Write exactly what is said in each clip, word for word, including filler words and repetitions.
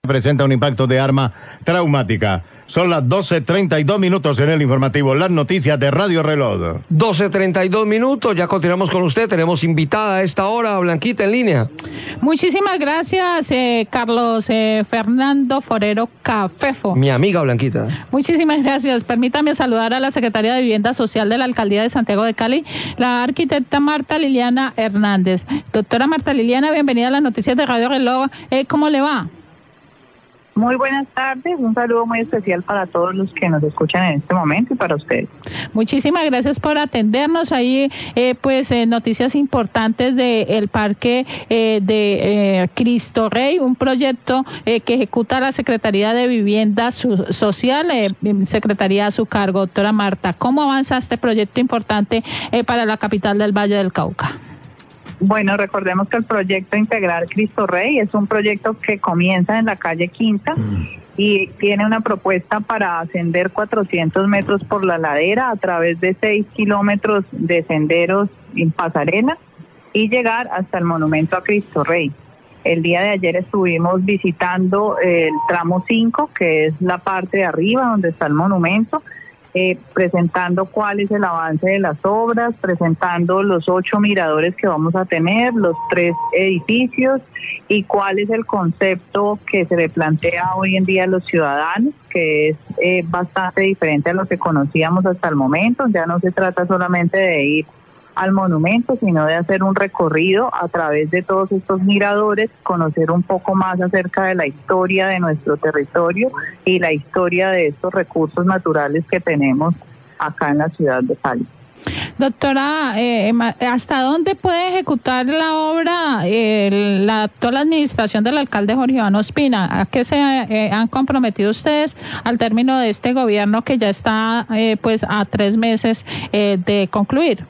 presenta un impacto de arma traumática. Son las doce treinta y dos minutos en el informativo. Las noticias de Radio Reloj. doce treinta y dos minutos, ya continuamos con usted. Tenemos invitada a esta hora, Blanquita, en línea. Muchísimas gracias, eh, Carlos eh, Fernando Forero Cafefo. Mi amiga Blanquita. Muchísimas gracias. Permítame saludar a la Secretaria de Vivienda Social de la Alcaldía de Santiago de Cali, la arquitecta Marta Liliana Hernández. Doctora Marta Liliana, bienvenida a las noticias de Radio Reloj. Eh, ¿Cómo le va? Muy buenas tardes, un saludo muy especial para todos los que nos escuchan en este momento y para ustedes. Muchísimas gracias por atendernos. Ahí, eh, pues, eh, noticias importantes del parque eh, de eh, Cristo Rey, un proyecto eh, que ejecuta la Secretaría de Vivienda Su- Social, eh, Secretaría a su cargo. Doctora Marta, ¿cómo avanza este proyecto importante eh, para la capital del Valle del Cauca? Bueno, recordemos que el proyecto integral Cristo Rey es un proyecto que comienza en la calle Quinta y tiene una propuesta para ascender cuatrocientos metros por la ladera a través de seis kilómetros de senderos en pasarela y llegar hasta el monumento a Cristo Rey. El día de ayer estuvimos visitando el tramo cinco, que es la parte de arriba donde está el monumento, Eh, presentando cuál es el avance de las obras, presentando los ocho miradores que vamos a tener, los tres edificios y cuál es el concepto que se le plantea hoy en día a los ciudadanos, que es eh, bastante diferente a lo que conocíamos hasta el momento. Ya no se trata solamente de ir al monumento, sino de hacer un recorrido a través de todos estos miradores, conocer un poco más acerca de la historia de nuestro territorio y la historia de estos recursos naturales que tenemos acá en la ciudad de Cali. Doctora, eh, ¿hasta dónde puede ejecutar la obra eh, la actual administración del alcalde Jorge Iván Ospina? ¿A qué se eh, han comprometido ustedes al término de este gobierno que ya está eh, pues a tres meses eh, de concluir?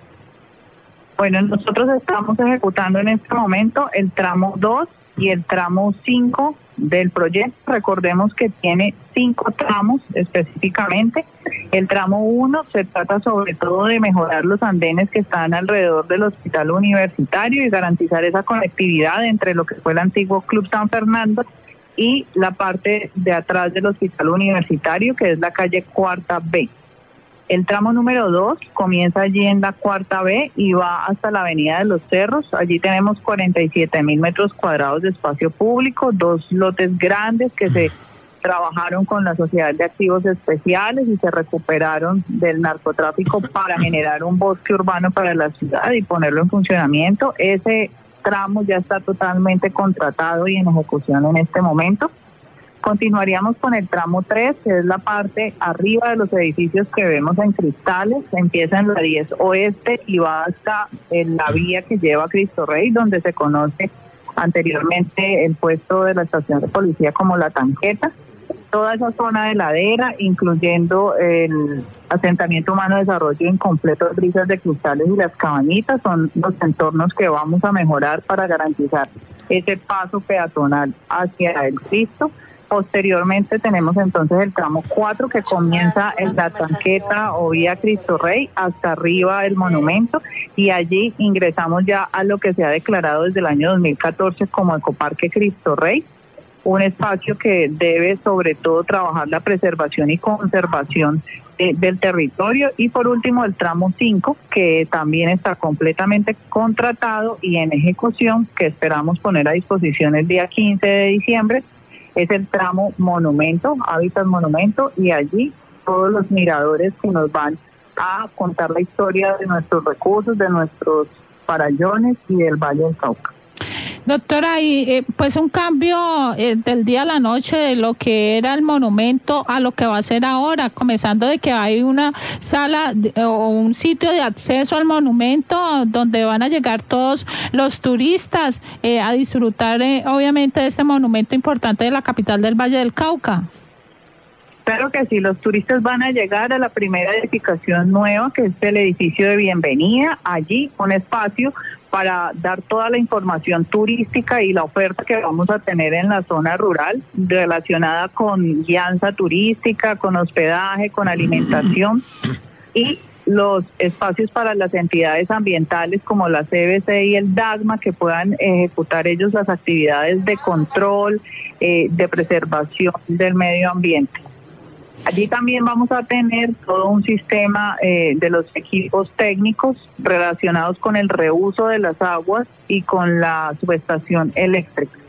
Bueno, nosotros estamos ejecutando en este momento el tramo dos y el tramo cinco del proyecto. Recordemos que tiene cinco tramos específicamente. El tramo uno se trata sobre todo de mejorar los andenes que están alrededor del hospital universitario y garantizar esa conectividad entre lo que fue el antiguo Club San Fernando y la parte de atrás del hospital universitario, que es la calle Cuarta B. El tramo número dos comienza allí en la Cuarta B y va hasta la Avenida de los Cerros. Allí tenemos cuarenta y siete mil metros cuadrados de espacio público, dos lotes grandes que se trabajaron con la Sociedad de Activos Especiales y se recuperaron del narcotráfico para generar un bosque urbano para la ciudad y ponerlo en funcionamiento. Ese tramo ya está totalmente contratado y en ejecución en este momento. Continuaríamos con el tramo tres, que es la parte arriba de los edificios que vemos en Cristales. Empieza en la diez Oeste y va hasta en la vía que lleva a Cristo Rey, donde se conoce anteriormente el puesto de la estación de policía como La Tanqueta. Toda esa zona de ladera, incluyendo el asentamiento humano de desarrollo incompleto, Brisas de Cristales y Las Cabañitas, son los entornos que vamos a mejorar para garantizar ese paso peatonal hacia el Cristo. Posteriormente tenemos entonces el tramo cuatro que comienza en La Tanqueta o vía Cristo Rey hasta arriba del monumento y allí ingresamos ya a lo que se ha declarado desde el año dos mil catorce como Ecoparque Cristo Rey, un espacio que debe sobre todo trabajar la preservación y conservación eh, del territorio. Y por último el tramo cinco, que también está completamente contratado y en ejecución, que esperamos poner a disposición el día quince de diciembre. Es el tramo Monumento, Hábitat Monumento, y allí todos los miradores que nos van a contar la historia de nuestros recursos, de nuestros farallones y del Valle del Cauca. Doctora, y eh, pues un cambio eh, del día a la noche de lo que era el monumento a lo que va a ser ahora, comenzando de que hay una sala de, o un sitio de acceso al monumento donde van a llegar todos los turistas eh, a disfrutar eh, obviamente de este monumento importante de la capital del Valle del Cauca. Claro que sí, los turistas van a llegar a la primera edificación nueva, que es el edificio de bienvenida. Allí un espacio para dar toda la información turística y la oferta que vamos a tener en la zona rural relacionada con guianza turística, con hospedaje, con alimentación y los espacios para las entidades ambientales como la C B C y el DAGMA, que puedan ejecutar ellos las actividades de control, eh, de preservación del medio ambiente. Allí también vamos a tener todo un sistema eh, de los equipos técnicos relacionados con el reuso de las aguas y con la subestación eléctrica.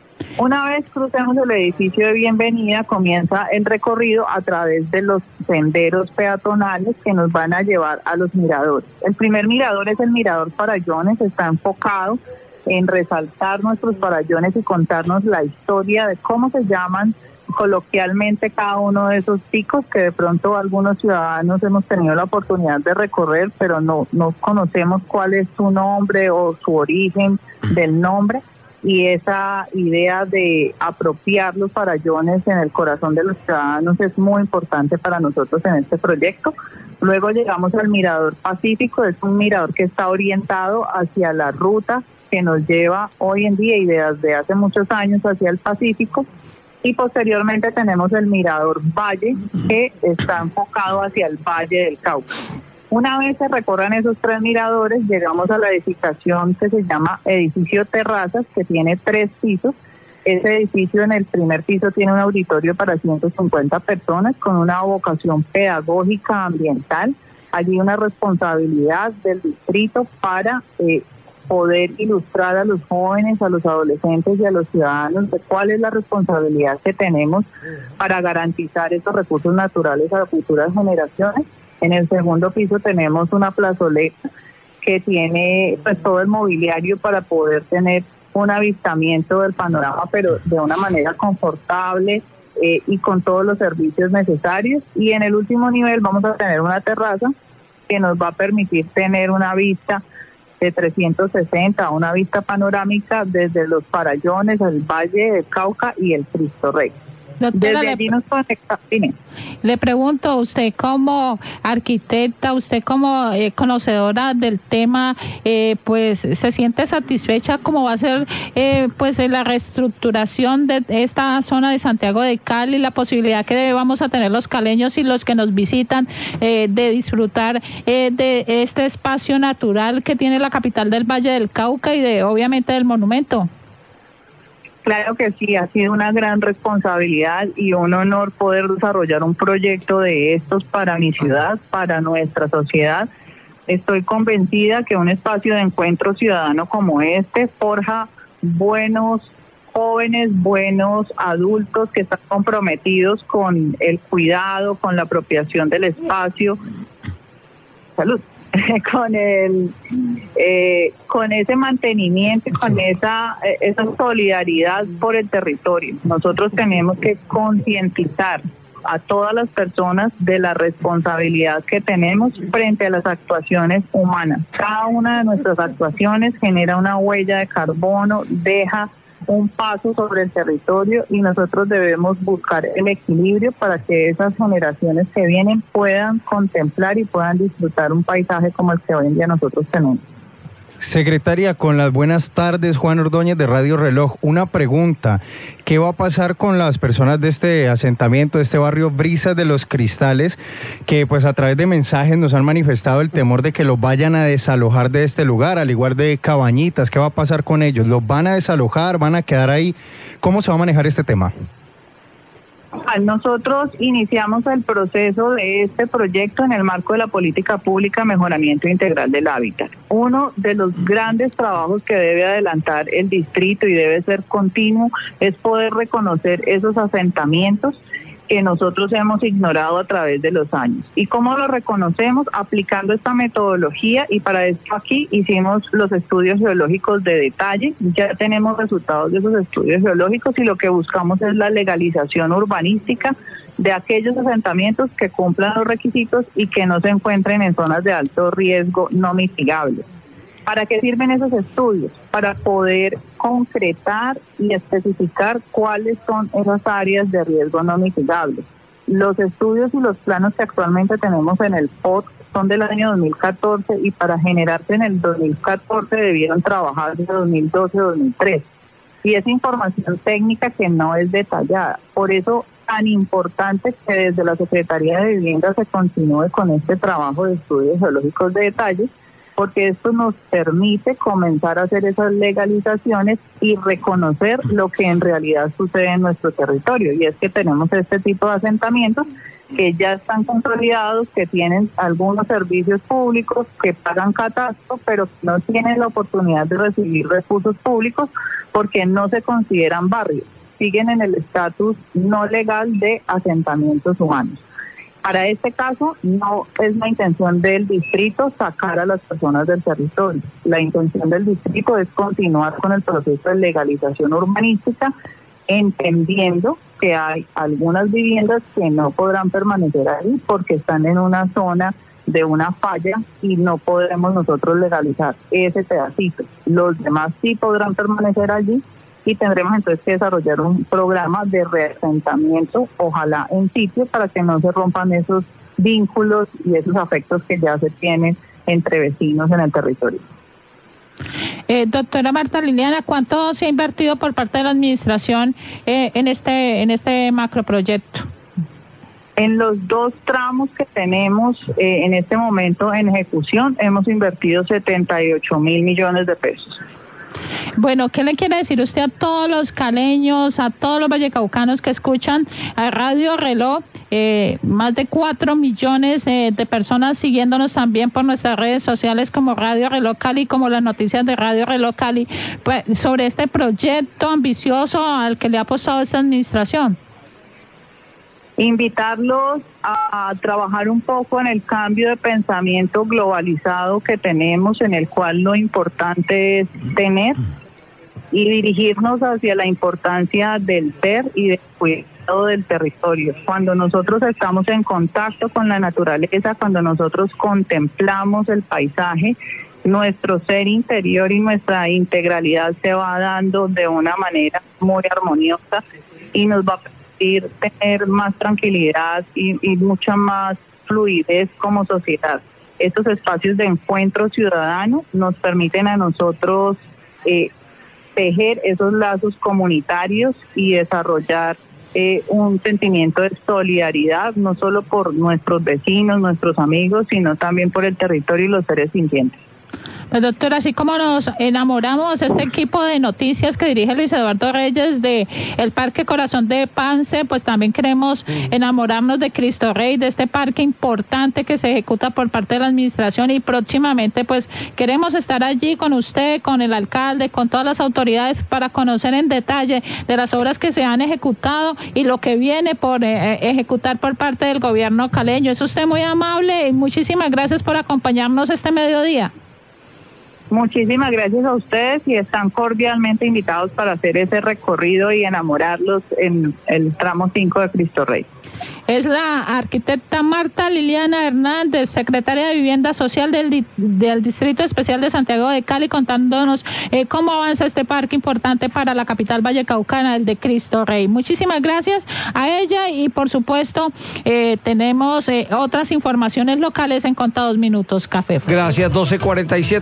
Una vez crucemos el edificio de bienvenida, comienza el recorrido a través de los senderos peatonales que nos van a llevar a los miradores. El primer mirador es el mirador Farallones, está enfocado en resaltar nuestros farallones y contarnos la historia de cómo se llaman coloquialmente cada uno de esos picos que de pronto algunos ciudadanos hemos tenido la oportunidad de recorrer, pero no, no conocemos cuál es su nombre o su origen del nombre, y esa idea de apropiar los farallones en el corazón de los ciudadanos es muy importante para nosotros en este proyecto. Luego llegamos al Mirador Pacífico, es un mirador que está orientado hacia la ruta que nos lleva hoy en día y desde hace muchos años hacia el Pacífico. Y posteriormente tenemos el Mirador Valle, que está enfocado hacia el Valle del Cauca. Una vez se recorran esos tres miradores, llegamos a la edificación que se llama Edificio Terrazas, que tiene tres pisos. Ese edificio en el primer piso tiene un auditorio para ciento cincuenta personas con una vocación pedagógica ambiental. Allí una responsabilidad del distrito para eh, poder ilustrar a los jóvenes, a los adolescentes y a los ciudadanos de cuál es la responsabilidad que tenemos para garantizar estos recursos naturales a las futuras generaciones. En el segundo piso tenemos una plazoleta que tiene pues todo el mobiliario para poder tener un avistamiento del panorama, pero de una manera confortable eh, y con todos los servicios necesarios. Y en el último nivel vamos a tener una terraza que nos va a permitir tener una vista de trescientos sesenta, una vista panorámica desde los Farallones, el Valle del Cauca y el Cristo Rey. Doctora, Desde allí nos conectamos. Le pregunto, usted como arquitecta, usted como eh, conocedora del tema, eh, pues se siente satisfecha cómo va a ser eh, pues la reestructuración de esta zona de Santiago de Cali, la posibilidad que vamos a tener los caleños y los que nos visitan eh, de disfrutar eh, de este espacio natural que tiene la capital del Valle del Cauca y de obviamente del monumento. Claro que sí, ha sido una gran responsabilidad y un honor poder desarrollar un proyecto de estos para mi ciudad, para nuestra sociedad. Estoy convencida que un espacio de encuentro ciudadano como este forja buenos jóvenes, buenos adultos que están comprometidos con el cuidado, con la apropiación del espacio. Salud. con el eh, con ese mantenimiento, con esa esa solidaridad por el territorio. Nosotros tenemos que concientizar a todas las personas de la responsabilidad que tenemos frente a las actuaciones humanas. Cada una de nuestras actuaciones genera una huella de carbono, deja un paso sobre el territorio y nosotros debemos buscar el equilibrio para que esas generaciones que vienen puedan contemplar y puedan disfrutar un paisaje como el que hoy en día nosotros tenemos. Secretaria, con las buenas tardes, Juan Ordóñez de Radio Reloj. Una pregunta, ¿qué va a pasar con las personas de este asentamiento, de este barrio Brisas de los Cristales, que pues a través de mensajes nos han manifestado el temor de que los vayan a desalojar de este lugar, al igual de Cabañitas? ¿Qué va a pasar con ellos? ¿Los van a desalojar? ¿Van a quedar ahí? ¿Cómo se va a manejar este tema? Nosotros iniciamos el proceso de este proyecto en el marco de la política pública Mejoramiento Integral del Hábitat. Uno de los grandes trabajos que debe adelantar el distrito y debe ser continuo es poder reconocer esos asentamientos que nosotros hemos ignorado a través de los años. ¿Y cómo lo reconocemos? Aplicando esta metodología, y para esto aquí hicimos los estudios geológicos de detalle. Ya tenemos resultados de esos estudios geológicos y lo que buscamos es la legalización urbanística de aquellos asentamientos que cumplan los requisitos y que no se encuentren en zonas de alto riesgo no mitigables. ¿Para qué sirven esos estudios? Para poder concretar y especificar cuáles son esas áreas de riesgo no mitigables. Los estudios y los planos que actualmente tenemos en el P O T son del año dos mil catorce y para generarse en el dos mil catorce debieron trabajar desde dos mil doce a dos mil trece. y es información técnica que no es detallada. Por eso tan importante que desde la Secretaría de Vivienda se continúe con este trabajo de estudios geológicos de detalle, porque esto nos permite comenzar a hacer esas legalizaciones y reconocer lo que en realidad sucede en nuestro territorio, y es que tenemos este tipo de asentamientos que ya están consolidados, que tienen algunos servicios públicos, que pagan catastro, pero no tienen la oportunidad de recibir recursos públicos porque no se consideran barrios, siguen en el estatus no legal de asentamientos humanos. Para este caso, no es la intención del distrito sacar a las personas del territorio. La intención del distrito es continuar con el proceso de legalización urbanística, entendiendo que hay algunas viviendas que no podrán permanecer ahí porque están en una zona de una falla y no podremos nosotros legalizar ese pedacito. Los demás sí podrán permanecer allí y tendremos entonces que desarrollar un programa de reasentamiento, ojalá en sitio, para que no se rompan esos vínculos y esos afectos que ya se tienen entre vecinos en el territorio. Eh, doctora Marta Liliana, ¿cuánto se ha invertido por parte de la administración eh, en este en este macroproyecto? En los dos tramos que tenemos eh, en este momento en ejecución, hemos invertido setenta y ocho mil millones de pesos. Bueno, ¿qué le quiere decir usted a todos los caleños, a todos los vallecaucanos que escuchan a Radio Reloj? Eh, más de cuatro millones eh, de personas siguiéndonos también por nuestras redes sociales como Radio Reloj Cali, como las noticias de Radio Reloj Cali, pues, sobre este proyecto ambicioso al que le ha apostado esta administración. Invitarlos a, a trabajar un poco en el cambio de pensamiento globalizado que tenemos, en el cual lo importante es tener, y dirigirnos hacia la importancia del ser y del cuidado del territorio. Cuando nosotros estamos en contacto con la naturaleza, cuando nosotros contemplamos el paisaje, nuestro ser interior y nuestra integralidad se va dando de una manera muy armoniosa y nos va a tener más tranquilidad y, y mucha más fluidez como sociedad. Estos espacios de encuentro ciudadano nos permiten a nosotros eh, tejer esos lazos comunitarios y desarrollar eh, un sentimiento de solidaridad, no solo por nuestros vecinos, nuestros amigos, sino también por el territorio y los seres sintientes. Pues doctora, así como nos enamoramos este equipo de noticias que dirige Luis Eduardo Reyes de el Parque Corazón de Pance, pues también queremos enamorarnos de Cristo Rey, de este parque importante que se ejecuta por parte de la administración, y próximamente pues queremos estar allí con usted, con el alcalde, con todas las autoridades para conocer en detalle de las obras que se han ejecutado y lo que viene por eh, ejecutar por parte del gobierno caleño. Es usted muy amable y muchísimas gracias por acompañarnos este mediodía. Muchísimas gracias a ustedes y están cordialmente invitados para hacer ese recorrido y enamorarlos en el tramo cinco de Cristo Rey. Es la arquitecta Marta Liliana Hernández, secretaria de Vivienda Social del, del Distrito Especial de Santiago de Cali, contándonos eh, cómo avanza este parque importante para la capital vallecaucana, el de Cristo Rey. Muchísimas gracias a ella y, por supuesto, eh, tenemos eh, otras informaciones locales en contados minutos. Café. Gracias, doce cuarenta y siete.